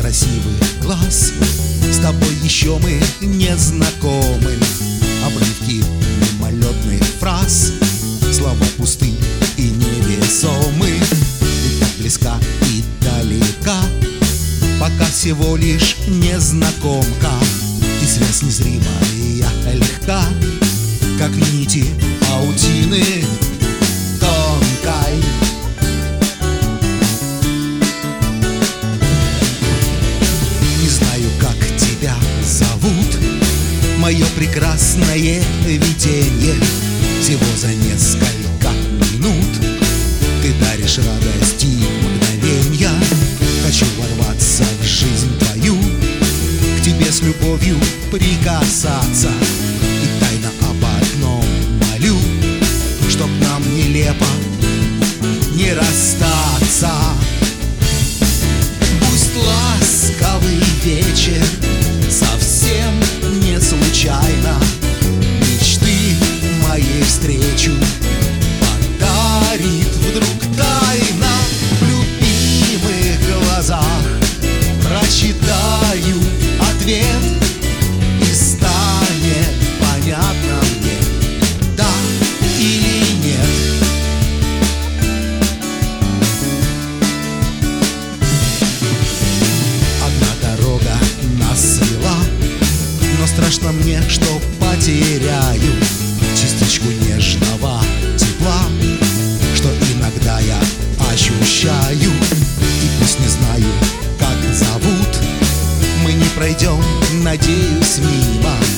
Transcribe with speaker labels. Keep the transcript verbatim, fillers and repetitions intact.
Speaker 1: красивый глаз. С тобой еще мы не знакомы. Обрывки мимолетных фраз, слова пусты и невесомы. Ты так близка и далека, пока всего лишь незнакомка. И связь незримая легка, как нити паутины тонкой. Не знаю, как тебя зовут, мое прекрасное видение. Всего за несколько минут ты даришь радость и мгновенья. Хочу ворваться в жизнь твою, к тебе с любовью прикасаться. И тайно об одном молю, чтоб нам нелепо не расстаться. Пусть ласковый вечер совсем не случайно мечты моей встречу подарит вдруг тайна. В любимых глазах прочитаю ответ, и станет понятно мне, да или нет. Одна дорога нас свела, но страшно мне, что потеряю частичку нежного тепла, что иногда я ощущаю. И пусть не знаю, как зовут, мы не пройдем, надеюсь, мимо